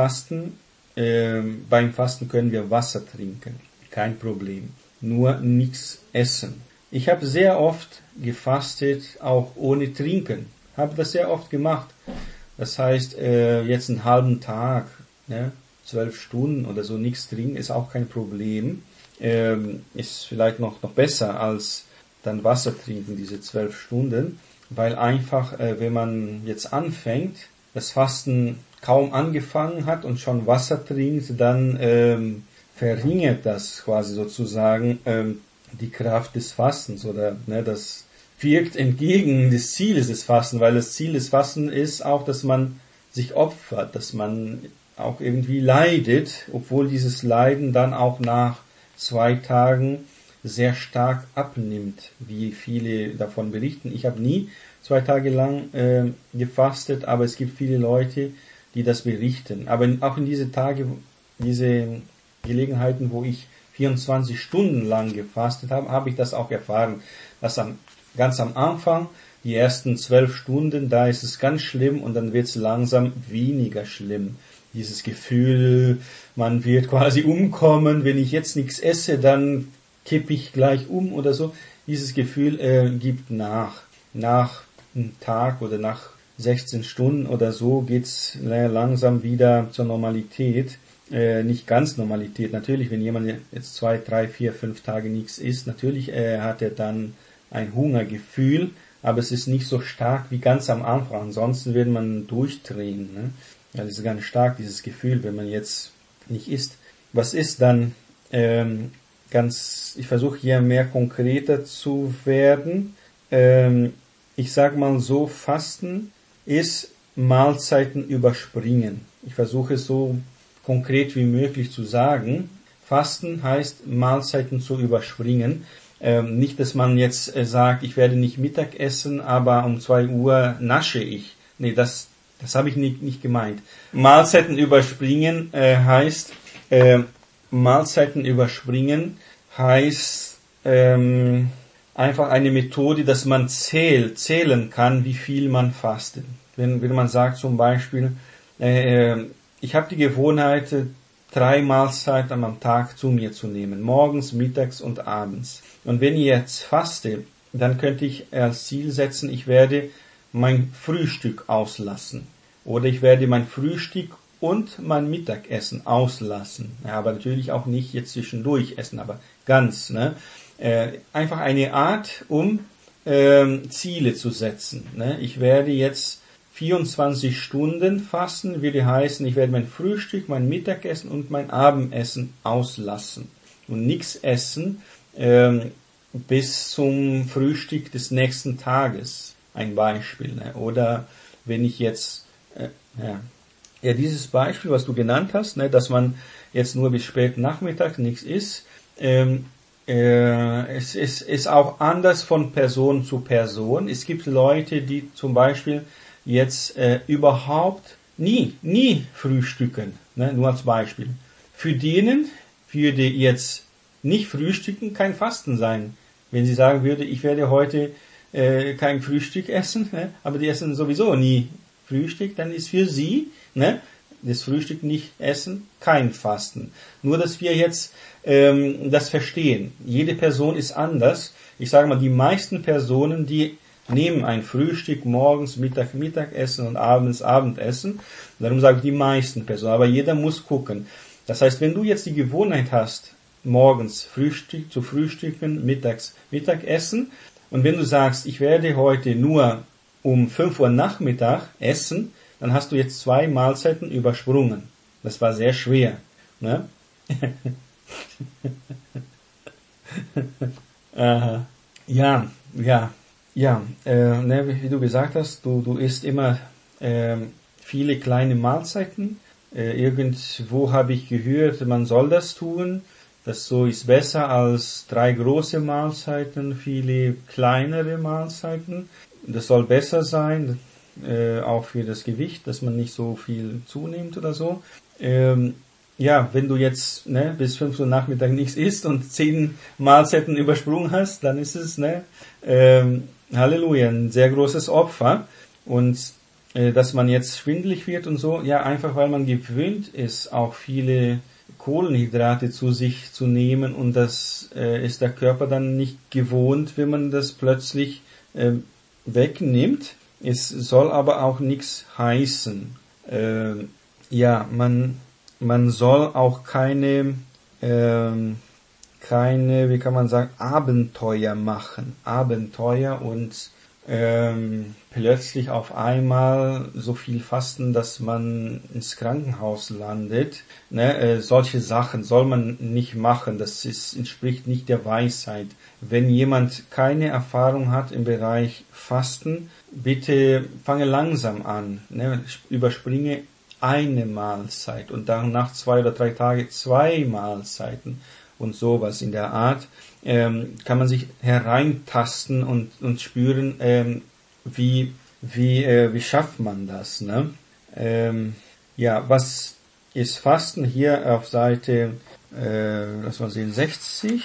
Beim Fasten können wir Wasser trinken. Kein Problem. Nur nichts essen. Ich habe sehr oft gefastet, auch ohne Trinken. Habe das sehr oft gemacht. Das heißt, jetzt einen halben Tag, 12 Stunden oder so nichts trinken, ist auch kein Problem. Ist vielleicht noch besser als dann Wasser trinken, diese 12 Stunden. Weil einfach, wenn man jetzt anfängt, das Fasten kaum angefangen hat und schon Wasser trinkt, dann verringert das quasi sozusagen die Kraft des Fastens, oder das wirkt entgegen des Zieles des Fastens, weil das Ziel des Fastens ist auch, dass man sich opfert, dass man auch irgendwie leidet, obwohl dieses Leiden dann auch nach 2 Tagen sehr stark abnimmt, wie viele davon berichten. Ich habe nie 2 Tage lang gefastet, aber es gibt viele Leute, die das berichten. Aber auch in diese Tage, diese Gelegenheiten, wo ich 24 Stunden lang gefastet habe, habe ich das auch erfahren, dass ganz am Anfang, die ersten 12 Stunden, da ist es ganz schlimm und dann wird es langsam weniger schlimm. Dieses Gefühl, man wird quasi umkommen, wenn ich jetzt nichts esse, dann kippe ich gleich um oder so. Dieses Gefühl gibt nach. Nach einem Tag oder nach 16 Stunden oder so geht's langsam wieder zur Normalität. Nicht ganz Normalität. Natürlich, wenn jemand jetzt 2, 3, 4, 5 Tage nichts isst, natürlich hat er dann ein Hungergefühl, aber es ist nicht so stark wie ganz am Anfang. Ansonsten wird man durchdrehen. Ne? Ja, das ist ganz stark, dieses Gefühl, wenn man jetzt nicht isst. Was ist dann ich versuche hier mehr konkreter zu werden. Ich sage mal so, Fasten ist Mahlzeiten überspringen. Ich versuche es so konkret wie möglich zu sagen. Fasten heißt, Mahlzeiten zu überspringen. Nicht, dass man jetzt sagt, ich werde nicht Mittag essen, aber um 2 Uhr nasche ich. Nee, das habe ich nicht gemeint. Mahlzeiten überspringen heißt, einfach eine Methode, dass man zählen kann, wie viel man fastet. Wenn man sagt zum Beispiel, ich habe die Gewohnheit, 3 Mahlzeiten am Tag zu mir zu nehmen, morgens, mittags und abends. Und wenn ich jetzt faste, dann könnte ich als Ziel setzen, ich werde mein Frühstück auslassen. Oder ich werde mein Frühstück und mein Mittagessen auslassen. Ja, aber natürlich auch nicht jetzt zwischendurch essen, aber ganz. Ne? Einfach eine Art, um Ziele zu setzen. Ne? Ich werde jetzt 24 Stunden fasten, würde heißen, ich werde mein Frühstück, mein Mittagessen und mein Abendessen auslassen. Und nichts essen bis zum Frühstück des nächsten Tages. Ein Beispiel. Ne? Oder wenn ich jetzt, dieses Beispiel, was du genannt hast, ne, dass man jetzt nur bis spät Nachmittag nichts isst, es ist auch anders von Person zu Person. Es gibt Leute, die zum Beispiel jetzt überhaupt nie frühstücken, ne, nur als Beispiel. Für denen würde jetzt nicht frühstücken kein Fasten sein. Wenn sie sagen würde, ich werde heute kein Frühstück essen, ne, aber die essen sowieso nie Frühstück, dann ist für sie, ne, das Frühstück nicht essen, kein Fasten. Nur, dass wir jetzt das verstehen. Jede Person ist anders. Ich sage mal, die meisten Personen, die nehmen ein Frühstück morgens, Mittagessen und abends Abendessen. Darum sage ich die meisten Personen. Aber jeder muss gucken. Das heißt, wenn du jetzt die Gewohnheit hast, morgens Frühstück zu frühstücken, mittags Mittagessen, und wenn du sagst, ich werde heute nur um 5 Uhr Nachmittag essen, dann hast du jetzt 2 Mahlzeiten übersprungen. Das war sehr schwer. Ne? Wie du gesagt hast, du isst immer viele kleine Mahlzeiten. Irgendwo habe ich gehört, man soll das tun. Das so ist besser als 3 große Mahlzeiten, viele kleinere Mahlzeiten. Das soll besser sein, auch für das Gewicht, dass man nicht so viel zunimmt oder so. Wenn du jetzt bis 5 Uhr Nachmittag nichts isst und 10 Mahlzeiten übersprungen hast, dann ist es Halleluja, ein sehr großes Opfer. Und dass man jetzt schwindelig wird und so, ja, einfach weil man gewöhnt ist, auch viele Kohlenhydrate zu sich zu nehmen, und das ist der Körper dann nicht gewohnt, wenn man das plötzlich wegnimmt. Es soll aber auch nichts heißen. Man soll auch keine, wie kann man sagen, Abenteuer machen. Abenteuer und plötzlich auf einmal so viel fasten, dass man ins Krankenhaus landet. Solche Sachen soll man nicht machen. Das entspricht nicht der Weisheit. Wenn jemand keine Erfahrung hat im Bereich Fasten, bitte fange langsam an. Überspringe eine Mahlzeit und dann nach 2 oder 3 Tagen 2 Mahlzeiten und sowas in der Art. Kann man sich hereintasten und spüren, wie schafft man das, ne? Ja, was ist Fasten? Hier auf Seite, lass mal sehen, 60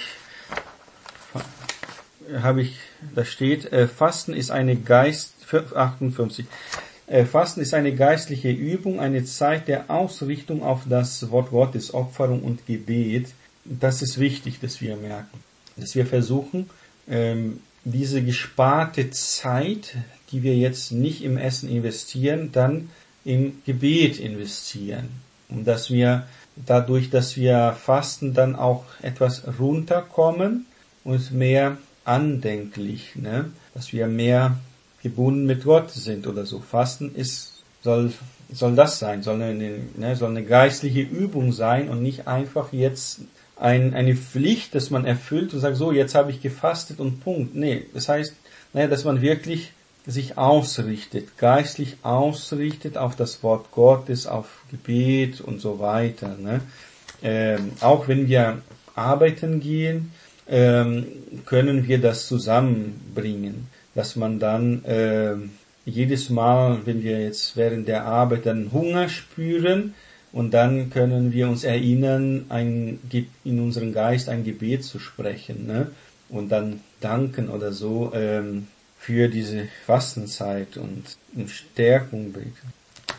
da steht, Fasten ist eine 58. Fasten ist eine geistliche Übung, eine Zeit der Ausrichtung auf das Wort Gottes, Opferung und Gebet. Das ist wichtig, dass wir merken, dass wir versuchen, diese gesparte Zeit, die wir jetzt nicht im Essen investieren, dann im Gebet investieren. Und dass wir dadurch, dass wir fasten, dann auch etwas runterkommen und mehr andenklich, ne? Dass wir mehr gebunden mit Gott sind oder so. Fasten soll das sein, soll eine geistliche Übung sein und nicht einfach jetzt eine Pflicht, dass man erfüllt und sagt, so, jetzt habe ich gefastet und Punkt. Nee, das heißt, dass man wirklich sich ausrichtet, geistlich ausrichtet auf das Wort Gottes, auf Gebet und so weiter. Ne? Auch wenn wir arbeiten gehen, können wir das zusammenbringen, dass man dann jedes Mal, wenn wir jetzt während der Arbeit dann Hunger spüren, und dann können wir uns erinnern, in unserem Geist ein Gebet zu sprechen, ne? Und dann danken oder so für diese Fastenzeit und Stärkung bringen.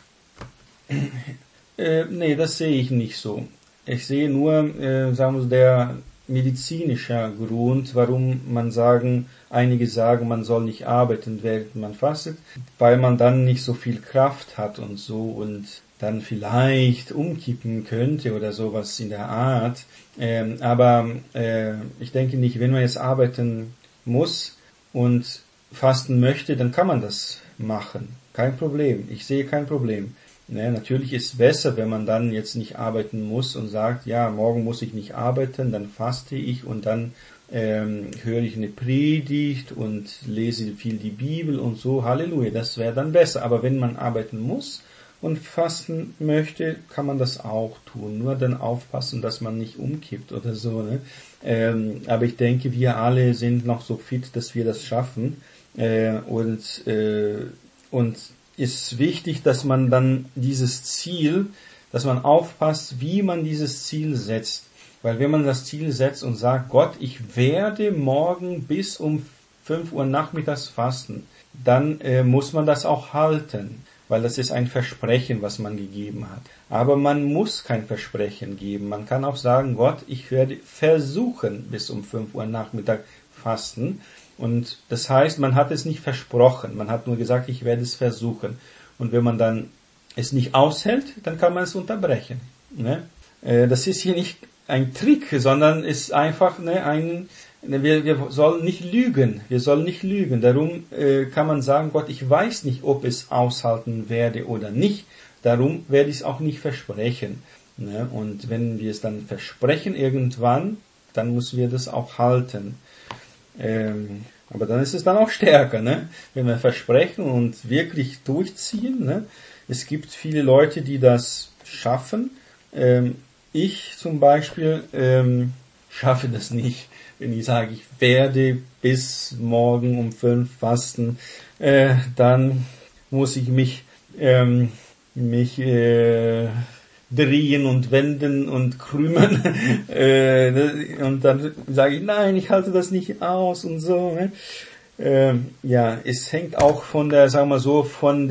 Nee, das sehe ich nicht so. Ich sehe nur, sagen wir, der medizinischer Grund, warum einige sagen, man soll nicht arbeiten, während man fastet, weil man dann nicht so viel Kraft hat und so und dann vielleicht umkippen könnte oder sowas in der Art. Aber ich denke nicht, wenn man jetzt arbeiten muss und fasten möchte, dann kann man das machen. Kein Problem. Ich sehe kein Problem. Natürlich ist es besser, wenn man dann jetzt nicht arbeiten muss und sagt, ja, morgen muss ich nicht arbeiten, dann faste ich und dann höre ich eine Predigt und lese viel die Bibel und so. Halleluja, das wäre dann besser. Aber wenn man arbeiten muss und fasten möchte, kann man das auch tun. Nur dann aufpassen, dass man nicht umkippt oder so. Ne? Aber ich denke, wir alle sind noch so fit, dass wir das schaffen. Und ist wichtig, dass man dann dieses Ziel, dass man aufpasst, wie man dieses Ziel setzt. Weil wenn man das Ziel setzt und sagt, Gott, ich werde morgen bis um 5 Uhr nachmittags fasten, dann muss man das auch halten. Weil das ist ein Versprechen, was man gegeben hat. Aber man muss kein Versprechen geben. Man kann auch sagen, Gott, ich werde versuchen, bis um 5 Uhr Nachmittag fasten. Und das heißt, man hat es nicht versprochen. Man hat nur gesagt, ich werde es versuchen. Und wenn man dann es nicht aushält, dann kann man es unterbrechen. Ne? Das ist hier nicht ein Trick, sondern ist einfach wir sollen nicht lügen. Wir sollen nicht lügen. Darum kann man sagen, Gott, ich weiß nicht, ob es aushalten werde oder nicht. Darum werde ich es auch nicht versprechen. Ne? Und wenn wir es dann versprechen irgendwann, dann müssen wir das auch halten. Aber dann ist es dann auch stärker, ne? Wenn wir versprechen und wirklich durchziehen. Ne? Es gibt viele Leute, die das schaffen. Ich zum Beispiel schaffe das nicht. Wenn ich sage, ich werde bis morgen um 5 fasten, dann muss ich mich drehen und wenden und krümmen und dann sage ich, nein, ich halte das nicht aus und so. Ne? Ja, es hängt auch von der, sagen wir so, vom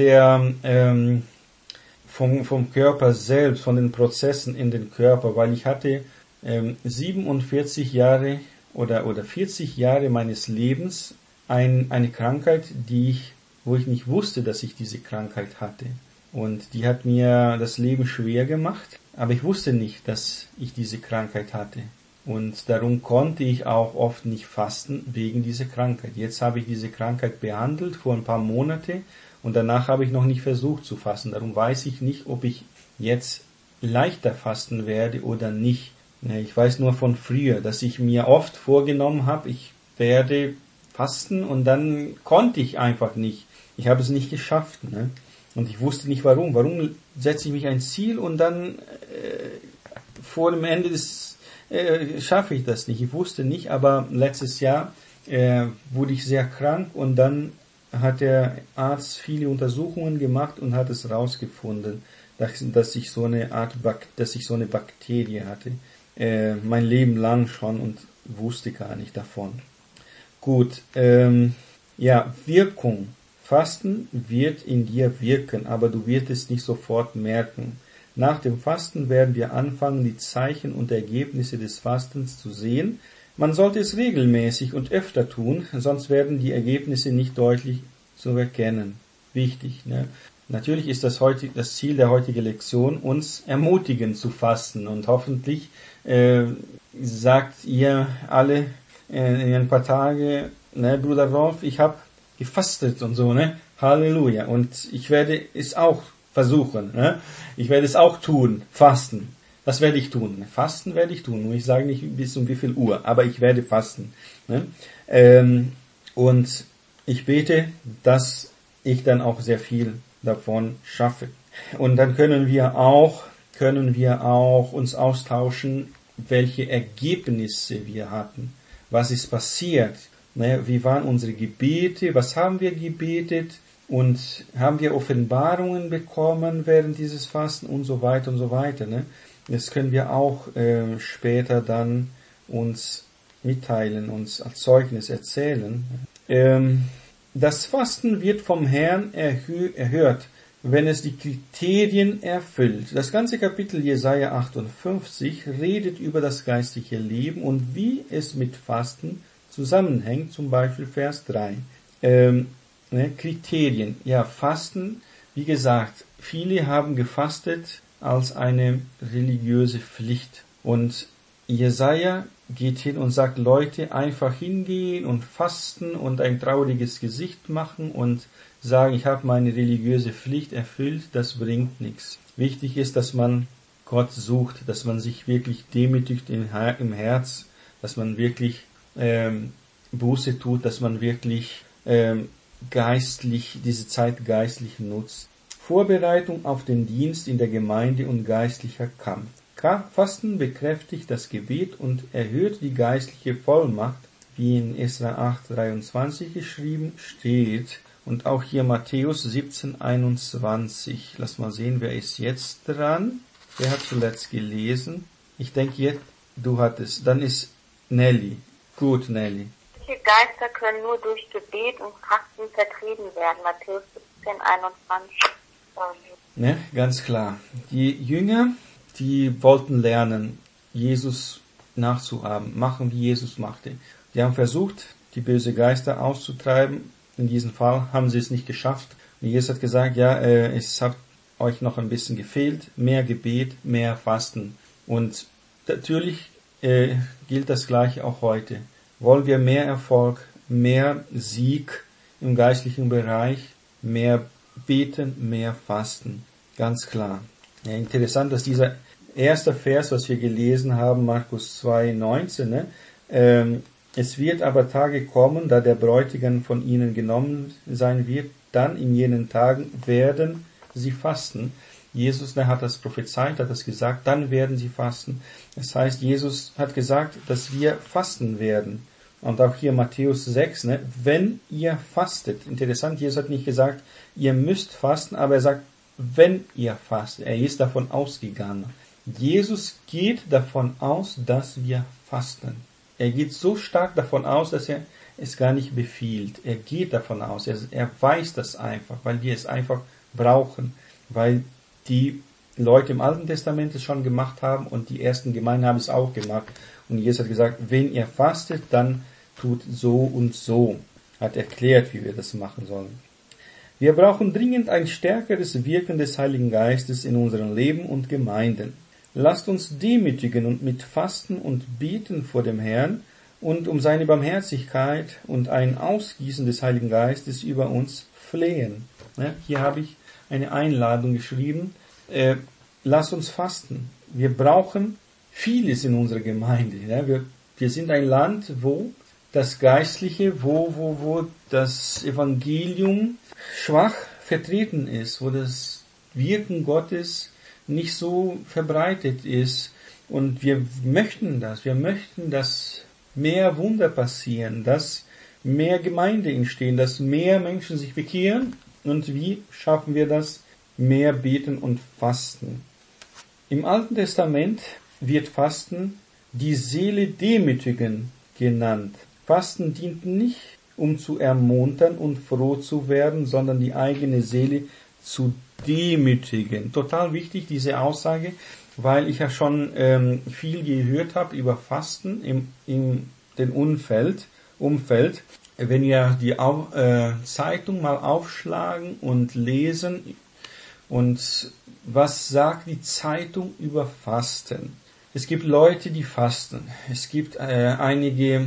Körper selbst, von den Prozessen in den Körper, weil ich hatte 47 Jahre oder 40 Jahre meines Lebens eine Krankheit, wo ich nicht wusste, dass ich diese Krankheit hatte. Und die hat mir das Leben schwer gemacht, aber ich wusste nicht, dass ich diese Krankheit hatte. Und darum konnte ich auch oft nicht fasten wegen dieser Krankheit. Jetzt habe ich diese Krankheit behandelt vor ein paar Monaten und danach habe ich noch nicht versucht zu fasten. Darum weiß ich nicht, ob ich jetzt leichter fasten werde oder nicht. Ich weiß nur von früher, dass ich mir oft vorgenommen habe, ich werde fasten und dann konnte ich einfach nicht. Ich habe es nicht geschafft. Ne? Und ich wusste nicht warum. Warum setze ich mich ein Ziel und dann vor dem Ende schaffe ich das nicht. Ich wusste nicht, aber letztes Jahr wurde ich sehr krank und dann hat der Arzt viele Untersuchungen gemacht und hat es rausgefunden, dass ich so eine Bakterie hatte. Mein Leben lang schon und wusste gar nicht davon. Gut, Wirkung. Fasten wird in dir wirken, aber du wirst es nicht sofort merken. Nach dem Fasten werden wir anfangen, die Zeichen und Ergebnisse des Fastens zu sehen. Man sollte es regelmäßig und öfter tun, sonst werden die Ergebnisse nicht deutlich zu erkennen. Wichtig, ne? Natürlich ist das Ziel der heutigen Lektion, uns ermutigen zu fasten. Und hoffentlich sagt ihr alle in ein paar Tage, ne, Bruder Rolf, ich habe gefastet und so, ne? Halleluja. Und ich werde es auch versuchen, ne? Ich werde es auch tun, fasten. Das werde ich tun. Fasten werde ich tun. Und ich sage nicht bis um wie viel Uhr, aber ich werde fasten. Ne? Und ich bete, dass ich dann auch sehr viel davon schaffe. Und dann können wir auch uns austauschen, welche Ergebnisse wir hatten. Was ist passiert? Ne? Wie waren unsere Gebete? Was haben wir gebetet? Und haben wir Offenbarungen bekommen während dieses Fasten und so weiter und so weiter. Ne? Das können wir auch später dann uns mitteilen, uns als Zeugnis erzählen. Das Fasten wird vom Herrn erhört, wenn es die Kriterien erfüllt. Das ganze Kapitel Jesaja 58 redet über das geistliche Leben und wie es mit Fasten zusammenhängt, zum Beispiel Vers 3. Kriterien. Ja, Fasten, wie gesagt, viele haben gefastet als eine religiöse Pflicht. Und Jesaja geht hin und sagt, Leute, einfach hingehen und fasten und ein trauriges Gesicht machen und sagen, ich habe meine religiöse Pflicht erfüllt, das bringt nichts. Wichtig ist, dass man Gott sucht, dass man sich wirklich demütigt im Herz, dass man wirklich Buße tut, dass man wirklich diese Zeit geistlich nutzt. Vorbereitung auf den Dienst in der Gemeinde und geistlicher Kampf. Fasten bekräftigt das Gebet und erhöht die geistliche Vollmacht, wie in Esra 8,23 geschrieben steht. Und auch hier Matthäus 17,21. Lass mal sehen, wer ist jetzt dran? Wer hat zuletzt gelesen? Ich denke jetzt, du hattest. Dann ist Nelly. Gut, Nelly. Welche Geister können nur durch Gebet und Fasten vertrieben werden? Matthäus 17,21. Ne, ganz klar. Die Jünger, die wollten lernen, Jesus nachzuahmen, machen, wie Jesus machte. Die haben versucht, die böse Geister auszutreiben. In diesem Fall haben sie es nicht geschafft. Und Jesus hat gesagt, ja, es hat euch noch ein bisschen gefehlt. Mehr Gebet, mehr Fasten. Und natürlich gilt das Gleiche auch heute. Wollen wir mehr Erfolg, mehr Sieg im geistlichen Bereich, mehr beten, mehr fasten. Ganz klar. Ja, interessant, dass dieser erste Vers, was wir gelesen haben, Markus 2,19, ne? Es wird aber Tage kommen, da der Bräutigam von ihnen genommen sein wird, dann in jenen Tagen werden sie fasten. Jesus hat das prophezeit, hat das gesagt, dann werden sie fasten. Das heißt, Jesus hat gesagt, dass wir fasten werden. Und auch hier Matthäus 6, ne? Wenn ihr fastet. Interessant, Jesus hat nicht gesagt, ihr müsst fasten, aber er sagt, wenn ihr fastet. Er ist davon ausgegangen. Jesus geht davon aus, dass wir fasten. Er geht so stark davon aus, dass er es gar nicht befiehlt. Er geht davon aus. Er weiß das einfach, weil wir es einfach brauchen. Weil die Leute im Alten Testament es schon gemacht haben und die ersten Gemeinden haben es auch gemacht. Und Jesus hat gesagt, wenn ihr fastet, dann tut so und so. Hat erklärt, wie wir das machen sollen. Wir brauchen dringend ein stärkeres Wirken des Heiligen Geistes in unserem Leben und Gemeinden. Lasst uns demütigen und mit Fasten und Beten vor dem Herrn und um seine Barmherzigkeit und ein Ausgießen des Heiligen Geistes über uns flehen. Hier habe ich eine Einladung geschrieben. Lasst uns fasten. Wir brauchen vieles in unserer Gemeinde. Wir sind ein Land, wo das Geistliche, wo das Evangelium schwach vertreten ist, wo das Wirken Gottes nicht so verbreitet ist. Und wir möchten, dass mehr Wunder passieren, dass mehr Gemeinde entstehen, dass mehr Menschen sich bekehren. Und wie schaffen wir das? mehr beten und fasten. Im Alten Testament wird Fasten die Seele demütigen genannt. Fasten dient nicht, um zu ermuntern und froh zu werden, sondern die eigene Seele zu demütigen. Total wichtig, diese Aussage, weil ich ja schon viel gehört habe über Fasten in dem Umfeld. Wenn wir die Zeitung mal aufschlagen und lesen, und was sagt die Zeitung über Fasten? Es gibt Leute, die fasten. Es gibt einige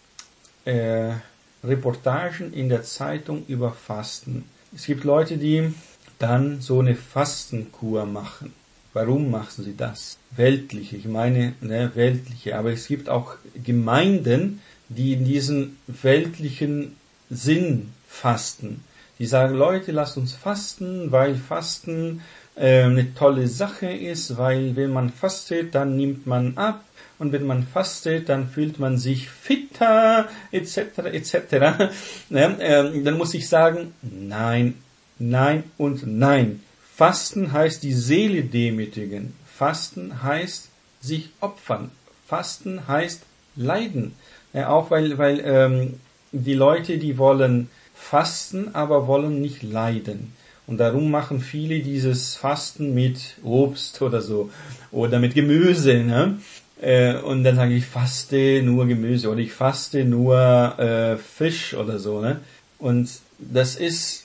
Reportagen in der Zeitung über Fasten. Es gibt Leute, die dann so eine Fastenkur machen. Warum machen sie das? Weltliche, ich meine weltliche. Aber es gibt auch Gemeinden, die in diesen weltlichen Sinn fasten. Die sagen, Leute, lasst uns fasten, weil Fasten eine tolle Sache ist, weil wenn man fastet, dann nimmt man ab. Und wenn man fastet, dann fühlt man sich fitter, etc., etc. Dann muss ich sagen, nein, nein und nein. Fasten heißt die Seele demütigen. Fasten heißt sich opfern. Fasten heißt leiden. Auch weil die Leute, die wollen fasten, aber wollen nicht leiden. Und darum machen viele dieses Fasten mit Obst oder so. Oder mit Gemüse, ne? Und dann sage ich faste nur Gemüse oder ich faste nur Fisch oder so, ne? Und das ist,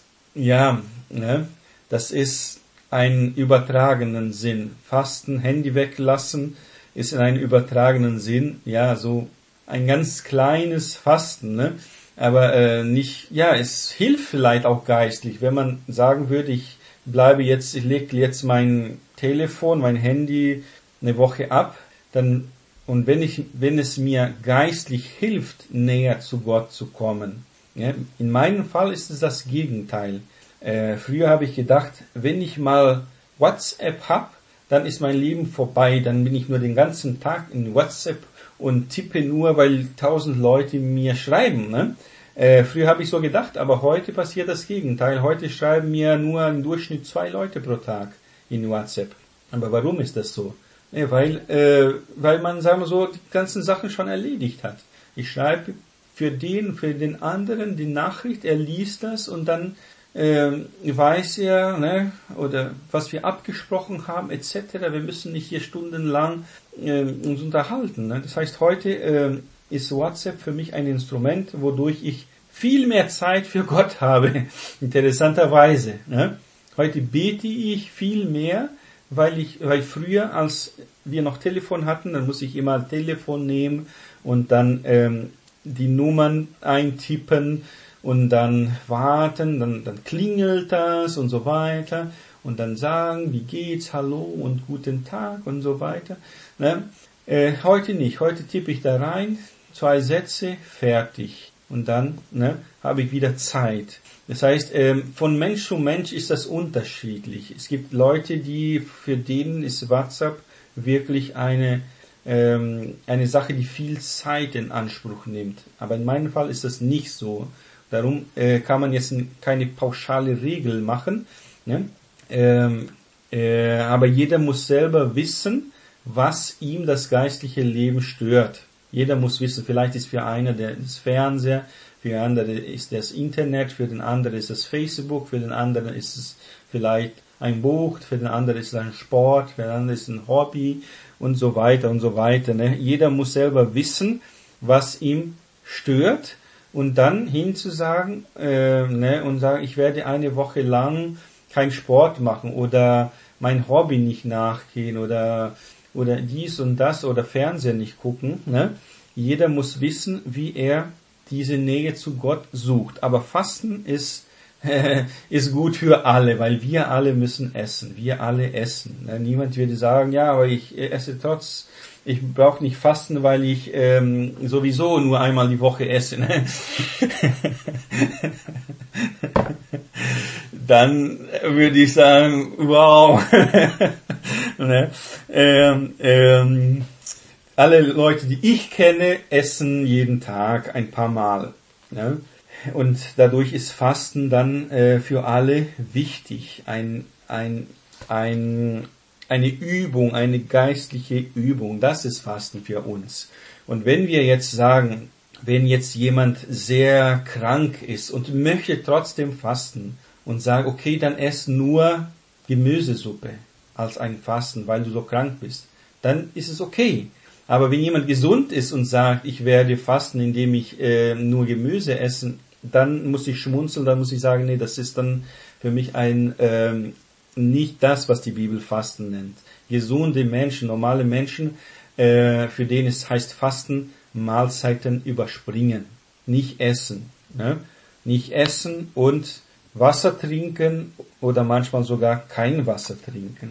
das ist ein übertragenen Sinn. Fasten, Handy weglassen, ist in einem übertragenen Sinn, so ein ganz kleines Fasten, ne? Aber es hilft vielleicht auch geistlich, wenn man sagen würde, ich lege jetzt mein Telefon, mein Handy eine Woche ab, dann, und wenn es mir geistlich hilft, näher zu Gott zu kommen. Ja, in meinem Fall ist es das Gegenteil. Früher habe ich gedacht, wenn ich mal WhatsApp habe, dann ist mein Leben vorbei, dann bin ich nur den ganzen Tag in WhatsApp und tippe nur, weil 1000 Leute mir schreiben. Ne? Früher habe ich so gedacht, aber heute passiert das Gegenteil. Heute schreiben mir nur im Durchschnitt 2 Leute pro Tag in WhatsApp. Aber warum ist das so? Weil man, sagen wir so, die ganzen Sachen schon erledigt hat. Ich schreibe für den anderen die Nachricht, er liest das und dann weiß er, ne, oder was wir abgesprochen haben, etc. Wir müssen nicht hier stundenlang uns unterhalten. Ne? Das heißt, heute ist WhatsApp für mich ein Instrument, wodurch ich viel mehr Zeit für Gott habe. Interessanterweise. Ne? Heute bete ich viel mehr, weil früher, als wir noch Telefon hatten, dann muss ich immer ein Telefon nehmen und dann die Nummern eintippen und dann warten, dann klingelt das und so weiter und dann sagen, wie geht's, hallo und guten Tag und so weiter. Ne? Heute nicht. Heute tippe ich da rein, 2 Sätze, fertig. Und dann habe ich wieder Zeit. Das heißt, von Mensch zu Mensch ist das unterschiedlich. Es gibt Leute, für denen ist WhatsApp wirklich eine Sache, die viel Zeit in Anspruch nimmt. Aber in meinem Fall ist das nicht so. Darum kann man jetzt keine pauschale Regel machen. Ne? Aber jeder muss selber wissen, was ihm das geistliche Leben stört. Jeder muss wissen, vielleicht ist für einer das Fernseher, für den anderen ist das Internet, für den anderen ist es Facebook, für den anderen ist es vielleicht ein Buch, für den anderen ist es ein Sport, für den anderen ist es ein Hobby und so weiter und so weiter. Ne? Jeder muss selber wissen, was ihm stört und dann hinzusagen und sagen, ich werde eine Woche lang keinen Sport machen oder mein Hobby nicht nachgehen oder dies und das oder Fernseher nicht gucken. Ne? Jeder muss wissen, wie er diese Nähe zu Gott sucht. Aber Fasten ist gut für alle, weil wir alle müssen essen. Wir alle essen. Ne? Niemand würde sagen, ja, aber ich esse ich brauche nicht fasten, weil ich sowieso nur einmal die Woche esse. Ne? Dann würde ich sagen, wow. Ne? Alle Leute, die ich kenne, essen jeden Tag ein paar Mal. Ne? Und dadurch ist Fasten dann für alle wichtig. eine Übung, eine geistliche Übung. Das ist Fasten für uns. Und wenn wir jetzt sagen, wenn jetzt jemand sehr krank ist und möchte trotzdem fasten und sagt, okay, dann ess nur Gemüsesuppe als ein Fasten, weil du so krank bist, dann ist es okay. Aber wenn jemand gesund ist und sagt, ich werde fasten, indem ich nur Gemüse esse, dann muss ich schmunzeln, dann muss ich sagen, nee, das ist dann für mich nicht das, was die Bibel Fasten nennt. Gesunde Menschen, normale Menschen, für denen es heißt Fasten, Mahlzeiten überspringen, nicht essen. Ne? Nicht essen und Wasser trinken oder manchmal sogar kein Wasser trinken.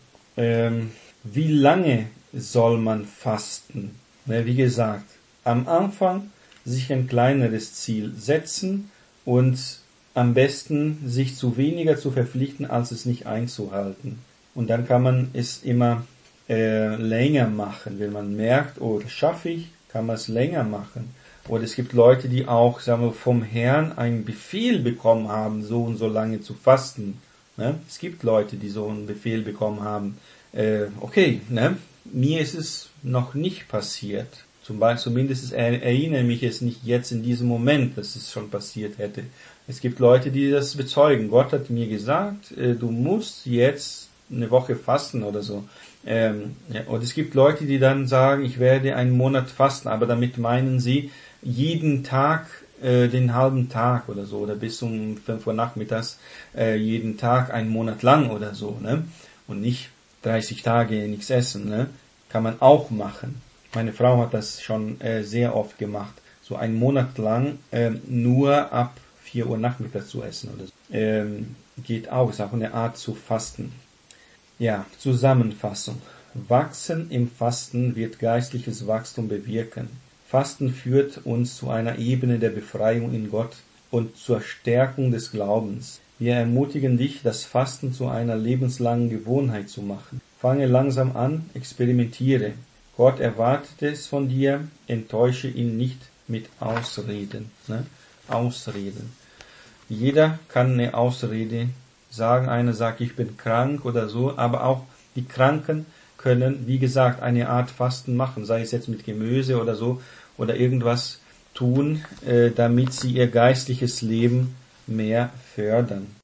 Wie lange soll man fasten? Wie gesagt, am Anfang sich ein kleineres Ziel setzen und am besten sich zu weniger zu verpflichten, als es nicht einzuhalten. Und dann kann man es immer länger machen. Wenn man merkt, oh, das schaffe ich, kann man es länger machen. Oder es gibt Leute, die auch, sagen wir, vom Herrn einen Befehl bekommen haben, so und so lange zu fasten. Ne? Es gibt Leute, die so einen Befehl bekommen haben. Okay, ne? Mir ist es noch nicht passiert. Zumindest erinnere mich es nicht jetzt in diesem Moment, dass es schon passiert hätte. Es gibt Leute, die das bezeugen. Gott hat mir gesagt, du musst jetzt eine Woche fasten oder so. Und es gibt Leute, die dann sagen, ich werde einen Monat fasten, aber damit meinen sie jeden Tag, den halben Tag oder so, oder bis um 5 Uhr nachmittags, jeden Tag einen Monat lang oder so, ne? Und nicht 30 Tage nichts essen, ne? Kann man auch machen. Meine Frau hat das schon sehr oft gemacht, so einen Monat lang nur ab 4 Uhr nachmittags zu essen oder so. Geht auch, ist auch eine Art zu fasten. Ja, Zusammenfassung. Wachsen im Fasten wird geistliches Wachstum bewirken. Fasten führt uns zu einer Ebene der Befreiung in Gott und zur Stärkung des Glaubens. Wir ermutigen dich, das Fasten zu einer lebenslangen Gewohnheit zu machen. Fange langsam an, experimentiere. Gott erwartet es von dir, enttäusche ihn nicht mit Ausreden. Ne? Ausreden. Jeder kann eine Ausrede sagen. Einer sagt, ich bin krank oder so, aber auch die Kranken können, wie gesagt, eine Art Fasten machen, sei es jetzt mit Gemüse oder so, oder irgendwas tun, damit sie ihr geistliches Leben mehr fördern.